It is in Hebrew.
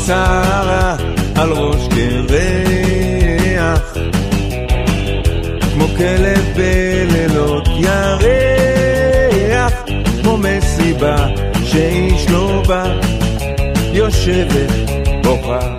שערה על ראש קרח, כמו כלב בלילות ירח, כמו מסיבה שאיש לא בא, יושבת בוכה